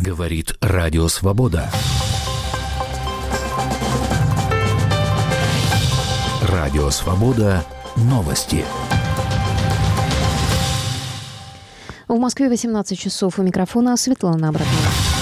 Говорит Радио Свобода. Радио Свобода. Новости. В Москве 18 часов. У микрофона Светлана Абракова.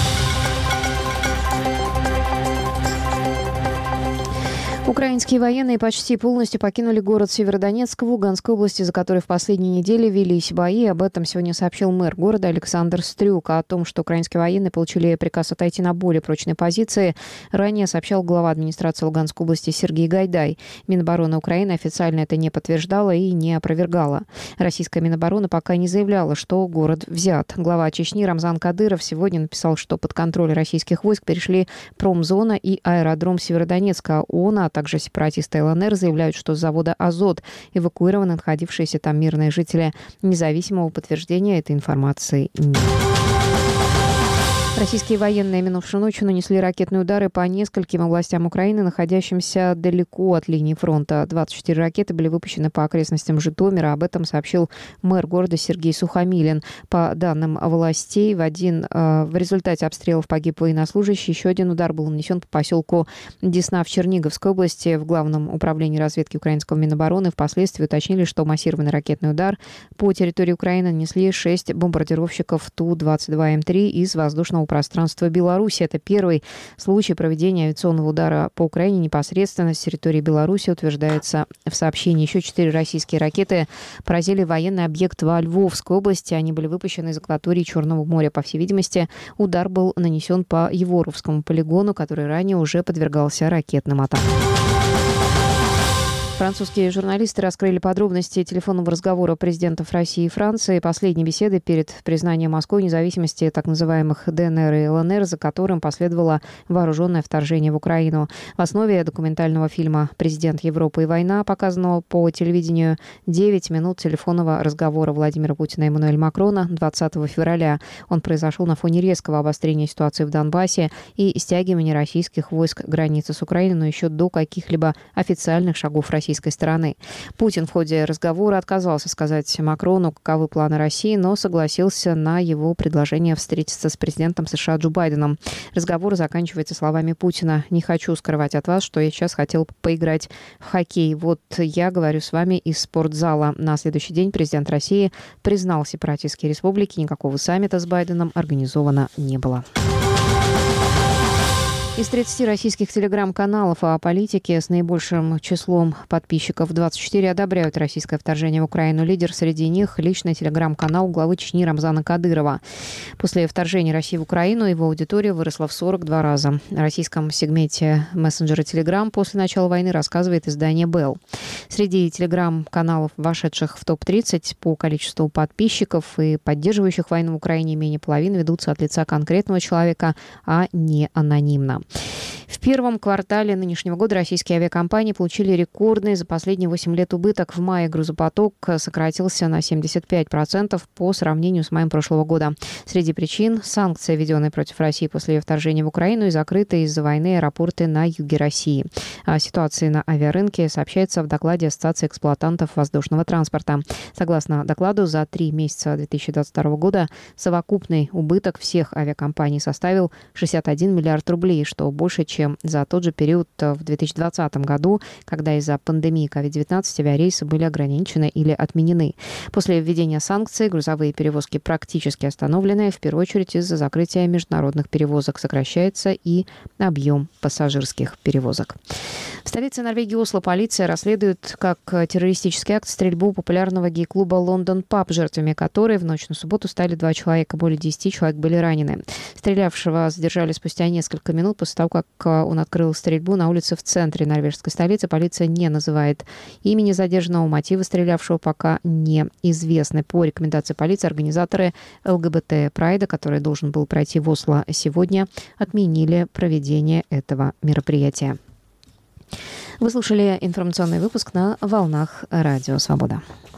Украинские военные почти полностью покинули город Северодонецк в Луганской области, за который в последние недели велись бои. Об этом сегодня сообщил мэр города Александр Стрюк. О том, что украинские военные получили приказ отойти на более прочные позиции, ранее сообщал глава администрации Луганской области Сергей Гайдай. Минобороны Украины официально это не подтверждала и не опровергала. Российская Минобороны пока не заявляла, что город взят. Глава Чечни Рамзан Кадыров сегодня написал, что под контроль российских войск перешли промзона и аэродром Северодонецка. ООН, а также сепаратисты ЛНР заявляют, что с завода «Азот» эвакуированы находившиеся там мирные жители. Независимого подтверждения этой информации нет. Российские военные минувшую ночью нанесли ракетные удары по нескольким областям Украины, находящимся далеко от линии фронта. 24 ракеты были выпущены по окрестностям Житомира. Об этом сообщил мэр города Сергей Сухомилин. По данным властей, в результате обстрелов погиб военнослужащий. Еще один удар был нанесен по поселку Десна в Черниговской области. В Главном управлении разведки украинского Минобороны впоследствии уточнили, что массированный ракетный удар по территории Украины нанесли 6 бомбардировщиков Ту-22М3 из воздушного пространства Беларуси. Это первый случай проведения авиационного удара по Украине непосредственно с территории Беларуси, утверждается в сообщении. Еще 4 российские ракеты поразили военный объект во Львовской области. Они были выпущены из акватории Черного моря. По всей видимости, удар был нанесен по Еворовскому полигону, который ранее уже подвергался ракетным атакам. Французские журналисты раскрыли подробности телефонного разговора президентов России и Франции, последней беседы перед признанием Москвы независимости так называемых ДНР и ЛНР, за которым последовало вооруженное вторжение в Украину. В основе документального фильма «Президент Европы и война», показанного по телевидению, 9 минут телефонного разговора Владимира Путина и Эммануэля Макрона 20 февраля. Он произошел на фоне резкого обострения ситуации в Донбассе и стягивания российских войск к границе с Украиной, но еще до каких-либо официальных шагов российской стороны. Путин в ходе разговора отказался сказать Макрону, каковы планы России, но согласился на его предложение встретиться с президентом США Джо Байденом. Разговор заканчивается словами Путина: «Не хочу скрывать от вас, что я сейчас хотел поиграть в хоккей. Вот я говорю с вами из спортзала». На следующий день президент России признал сепаратистские республики. Никакого саммита с Байденом организовано не было. Из 30 российских телеграм-каналов о политике с наибольшим числом подписчиков 24 одобряют российское вторжение в Украину. Лидер среди них – личный телеграм-канал главы Чечни Рамзана Кадырова. После вторжения России в Украину его аудитория выросла в 42 раза. О российском сегменте мессенджера Telegram после начала войны рассказывает издание Bell. Среди телеграм-каналов, вошедших в топ-30 по количеству подписчиков и поддерживающих войну в Украине, менее половины ведутся от лица конкретного человека, а не анонимно. В первом квартале нынешнего года российские авиакомпании получили рекордный за последние 8 лет убыток. В мае грузопоток сократился на 75% по сравнению с маем прошлого года. Среди причин – санкции, введенные против России после ее вторжения в Украину, и закрытые из-за войны аэропорты на юге России. О ситуации на авиарынке сообщается в докладе Ассоциации эксплуатантов воздушного транспорта. Согласно докладу, за 3 месяца 2022 года совокупный убыток всех авиакомпаний составил 61 миллиард рублей, что больше, чем за тот же период в 2020 году, когда из-за пандемии COVID-19 авиарейсы были ограничены или отменены. После введения санкций грузовые перевозки практически остановлены, в первую очередь из-за закрытия международных перевозок. Сокращается и объем пассажирских перевозок. В столице Норвегии Осло полиция расследует как террористический акт стрельбу популярного гей-клуба «Лондон Паб», жертвами которой в ночь на субботу стали 2 человека. Более 10 человек были ранены. Стрелявшего задержали спустя несколько минут после того, как он открыл стрельбу на улице в центре норвежской столицы. Полиция не называет имени задержанного, мотивы стрелявшего пока неизвестны. По рекомендации полиции организаторы ЛГБТ-прайда, который должен был пройти в Осло сегодня, отменили проведение этого мероприятия. Вы слушали информационный выпуск на волнах Радио Свобода.